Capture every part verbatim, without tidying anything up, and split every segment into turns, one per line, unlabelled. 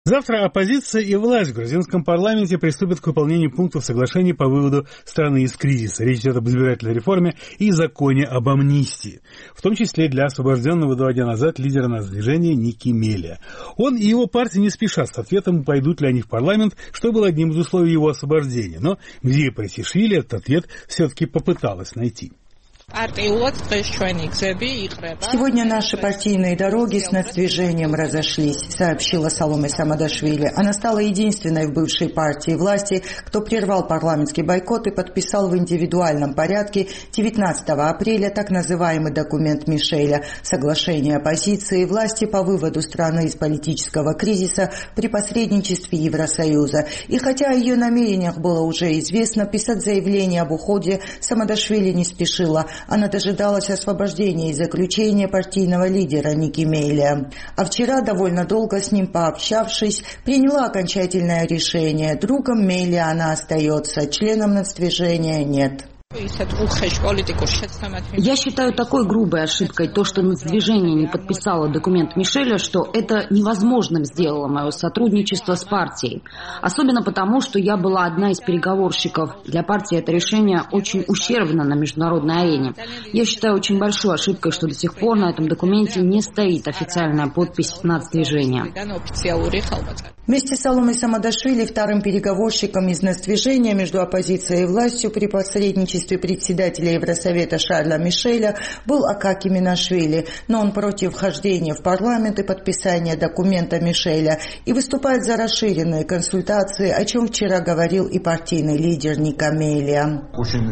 Завтра оппозиция и власть в грузинском парламенте приступят к выполнению пунктов соглашений по выводу страны из кризиса. Речь идет об избирательной реформе и законе об амнистии, в том числе для освобожденного два дня назад лидера нацдвижения Ники Мелия. Он и его партия не спешат с ответом, пойдут ли они в парламент, что было одним из условий его освобождения. Но Мзия Прасишвили этот ответ все-таки попыталась найти.
Сегодня наши партийные дороги с нацдвижением разошлись, сообщила Саломе Самадашвили. Она стала единственной в бывшей партии власти, кто прервал парламентский бойкот и подписал в индивидуальном порядке девятнадцатого апреля так называемый документ Мишеля – соглашение оппозиции и власти по выводу страны из политического кризиса при посредничестве Евросоюза. И хотя о ее намерениях было уже известно, писать заявление об уходе Самадашвили не спешила. Она дожидалась освобождения и заключения партийного лидера Ники Мелия. А вчера, довольно долго с ним пообщавшись, приняла окончательное решение. Другом Мелия она остается, членом нацдвижения нет.
Я считаю такой грубой ошибкой то, что нацдвижение не подписало документ Мишеля, что это невозможным сделало мое сотрудничество с партией. Особенно потому, что я была одна из переговорщиков. Для партии это решение очень ущербно на международной арене. Я считаю очень большой ошибкой, что до сих пор на этом документе не стоит официальная подпись нацдвижения.
Вместе с Саломой Самадашвили вторым переговорщиком из нацдвижения между оппозицией и властью при посредничестве председателя Евросовета Шарля Мишеля был Акаки Минашвили, но он против вхождения в парламент и подписания документа Мишеля и выступает за расширенные консультации, о чем вчера говорил и партийный лидер Ника Мелия.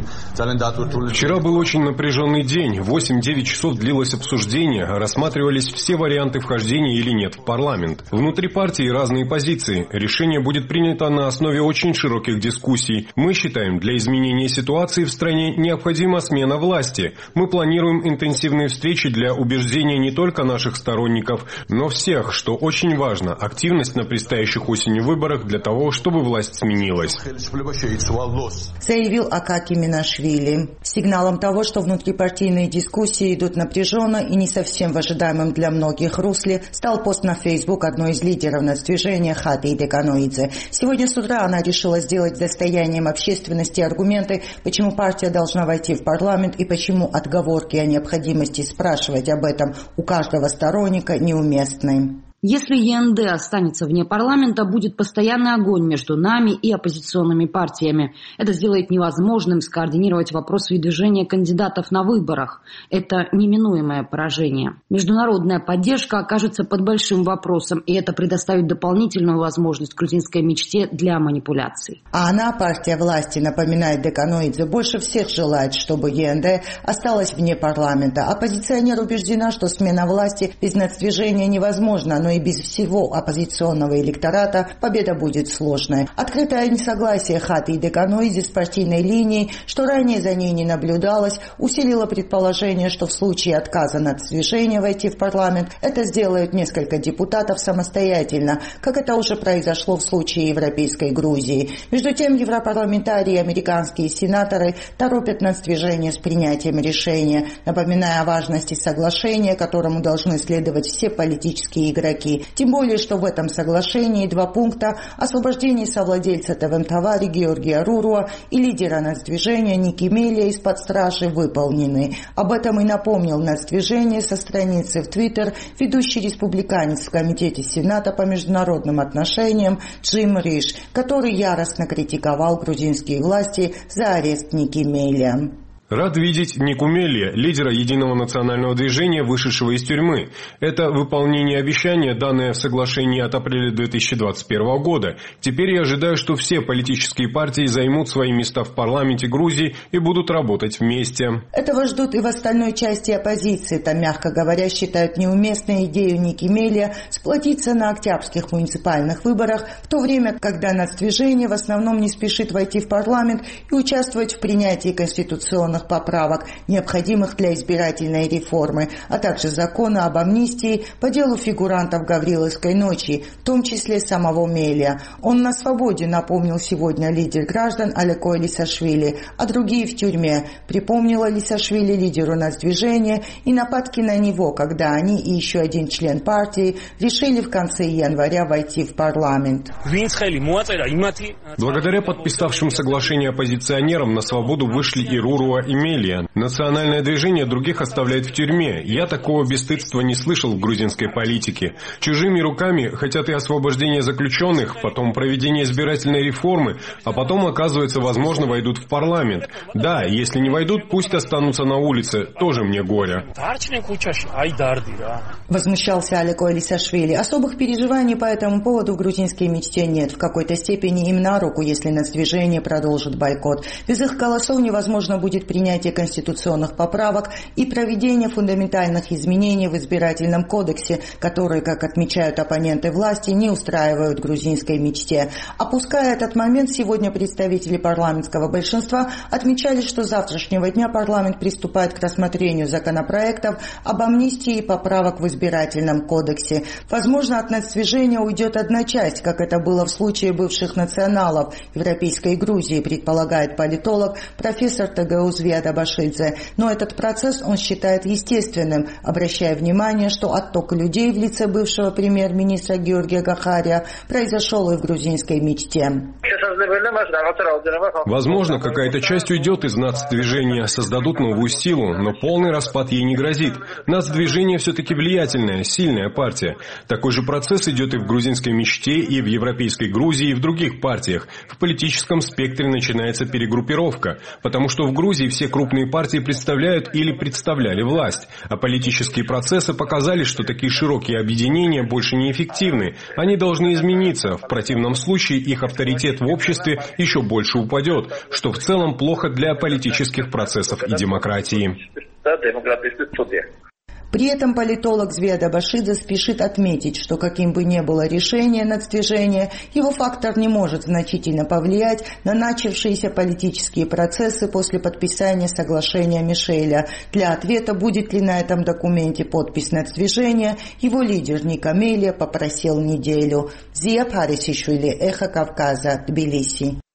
Вчера был очень напряженный день. восемь-девять часов длилось обсуждение, рассматривались все варианты вхождения или нет в парламент. Внутри партии разные позиции. Решение будет принято на основе очень широких дискуссий. Мы считаем, для изменения ситуации в стране необходима смена власти. Мы планируем интенсивные встречи для убеждения не только наших сторонников, но всех, что очень важно, активность на предстоящих осенью выборах для того, чтобы власть сменилась.
Заявил Акаки Минашвили. Сигналом того, что внутрипартийные дискуссии идут напряженно и не совсем в ожидаемом для многих русле, стал пост на Facebook одной из лидеров нацдвижения Хати Деканоидзе. Сегодня с утра она решила сделать достоянием общественности аргументы, почему партия должна войти в парламент и почему отговорки о необходимости спрашивать об этом у каждого сторонника неуместны.
Если ЕНД останется вне парламента, будет постоянный огонь между нами и оппозиционными партиями. Это сделает невозможным скоординировать вопрос выдвижения кандидатов на выборах. Это неминуемое поражение. Международная поддержка окажется под большим вопросом, и это предоставит дополнительную возможность грузинской мечте для манипуляций.
А она, партия власти, напоминает Деканоидзе, больше всех желает, чтобы ЕНД осталась вне парламента. Оппозиционер убеждена, что смена власти без нацдвижения невозможна, но и без всего оппозиционного электората победа будет сложной. Открытое несогласие Хати Деканоидзе с партийной линией, что ранее за ней не наблюдалось, усилило предположение, что в случае отказа нацдвижения войти в парламент, это сделают несколько депутатов самостоятельно, как это уже произошло в случае Европейской Грузии. Между тем, европарламентарии и американские сенаторы торопят нацдвижение с принятием решения, напоминая о важности соглашения, которому должны следовать все политические игроки. Тем более, что в этом соглашении два пункта – освобождение совладельца ТВМ-Тавари Георгия Руруа и лидера нацдвижения Ники Мелия из-под стражи выполнены. Об этом и напомнил нацдвижение со страницы в Твиттер ведущий республиканец в Комитете Сената по международным отношениям Джим Риш, который яростно критиковал грузинские власти за арест Ники Мелия.
Рад видеть Нику Мелия, лидера Единого национального движения, вышедшего из тюрьмы. Это выполнение обещания, данное в соглашении от апреля две тысячи двадцать первого года. Теперь я ожидаю, что все политические партии займут свои места в парламенте Грузии и будут работать вместе.
Этого ждут и в остальной части оппозиции. Там, мягко говоря, считают неуместной идею Ники Мелия сплотиться на октябрьских муниципальных выборах, в то время, когда нацдвижение в основном не спешит войти в парламент и участвовать в принятии конституционных конституционных поправок, необходимых для избирательной реформы, а также закона об амнистии по делу фигурантов Гавриловской ночи, в том числе самого Мелия. Он на свободе, напомнил сегодня лидер граждан Алеко Элисашвили, а другие в тюрьме. Припомнила Элисашвили лидеру нацдвижения и нападки на него, когда они и еще один член партии решили в конце января войти в парламент.
Благодаря подписавшим соглашение оппозиционерам на свободу вышли и Руруа, и Мелия. Национальное движение других оставляет в тюрьме. Я такого бесстыдства не слышал в грузинской политике. Чужими руками хотят и освобождения заключенных, потом проведения избирательной реформы, а потом, оказывается, возможно, войдут в парламент. Да, если не войдут, пусть останутся на улице, тоже мне горе.
Возмущался Алеко Элисашвили. Особых переживаний по этому поводу в грузинской мечте нет. В какой-то степени им на руку, если нацдвижение продолжит бойкот. Без их голосов невозможно будет принятие конституционных поправок и проведение фундаментальных изменений в избирательном кодексе, которые, как отмечают оппоненты власти, не устраивают грузинской мечте. Опуская этот момент, сегодня представители парламентского большинства отмечали, что с завтрашнего дня парламент приступает к рассмотрению законопроектов об амнистии и поправок в избирательном кодексе. Возможно, от нацдвижения уйдет одна часть, как это было в случае бывших националов Европейской Грузии, предполагает политолог, профессор ТГУ Звиада Башидзе. Но этот процесс он считает естественным, обращая внимание, что отток людей в лице бывшего премьер-министра Георгия Гахария произошел и в грузинской мечте.
Возможно, какая-то часть уйдет из нацдвижения, создадут новую силу, но полный распад ей не грозит. Нацдвижение все-таки влиятельная, сильная партия. Такой же процесс идет и в грузинской мечте, и в Европейской Грузии, и в других партиях. В политическом спектре начинается перегруппировка, потому что в Грузии все крупные партии представляют или представляли власть, а политические процессы показали, что такие широкие объединения больше неэффективны. Они должны измениться, в противном случае их авторитет в обществе еще больше упадет, что в целом плохо для политических процессов и демократии.
При этом политолог Звиада Башидзе спешит отметить, что каким бы ни было решение нацдвижения, его фактор не может значительно повлиять на начавшиеся политические процессы после подписания соглашения Мишеля. Для ответа, будет ли на этом документе подпись нацдвижения, его лидер Ника Мелия попросил неделю. Зия Парисишвили, Эхо Кавказа, Тбилиси.